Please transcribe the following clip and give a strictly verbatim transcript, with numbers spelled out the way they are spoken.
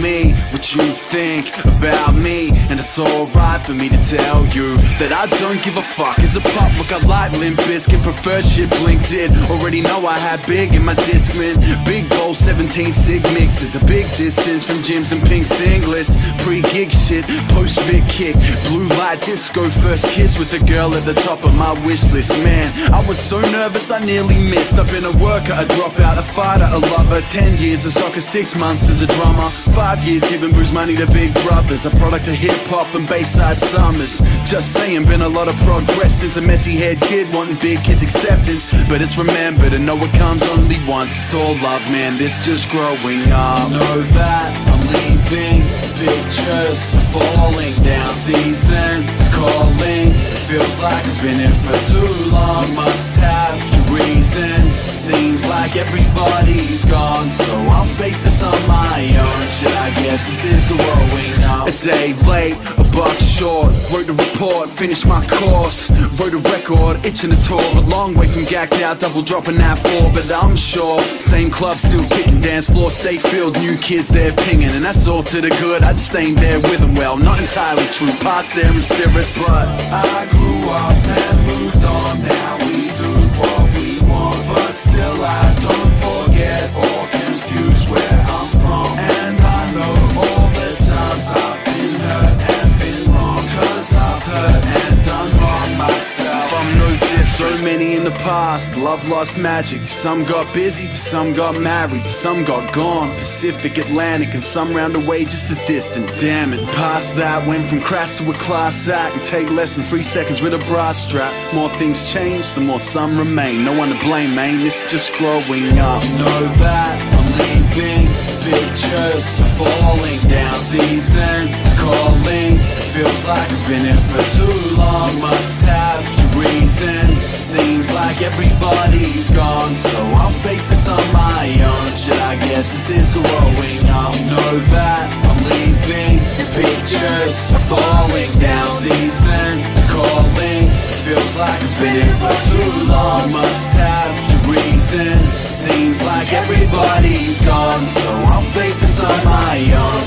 me what you think about me, and it's alright for me to tell you that I don't give a fuck. As a pop, look, I like Limp Bizkit, preferred shit Blink did. Already know I had big in my Discman. Big bowl, seventeen sig mixes, a big distance from gyms and pink singlets. Pre-gig shit, post-vid kick, blue light disco, first kiss with the girl at the top of my wish list. Man, I was so nervous I nearly missed. I've been a worker, a dropout, a fighter, a lover. Ten years of soccer, six months as a drummer. Five years giving booze money to big brothers. A product of hip-hop and Bayside summers. Just saying, been a lot of progress as a messy-haired kid wanting big kids' acceptance. But it's remember to know it comes only once. It's all love, man, this just growing up. Know that I'm leaving, pictures are falling down. Season's calling, it feels like I've been here for too long. Must have your reasons, seems like everybody's gone, so I'll face this on my own. Shit, I guess this is growing up. A day late, a buck short, wrote a report, finished my course. Wrote a record, itching a tour, a long way from gacked out, double dropping that four. But I'm sure, same club still kicking, dance floor stay filled, new kids there pinging. And that's all to the good, I just ain't there with them. Well, not entirely true, parts there in spirit, but I grew up and moved on. Now we do what we want, but still I don't forget or confuse where I'm from. And I know all the times I've been hurt and been wrong, cause I've hurt and done wrong myself. I'm no diss, so many in the past, love lost magic. Some got busy, some got married, some got gone Pacific, Atlantic, and some round away just as distant. Damn it, past that, went from crass to a class act, and take less than three seconds with a brass strap. More things change, the more some remain. No one to blame, man, this is just growing up. Know that I'm leaving, pictures are falling down. Season's calling, it feels like I've been here for too long. Must have your reasons, seems like everybody's gone, so I'll face this on my own. Shit, I guess this is growing up. Know that I'm leaving, pictures are falling down. Season's calling, it feels like I've been here for too long. Must have your reasons, seems like everybody's gone, so I'll face this on my own.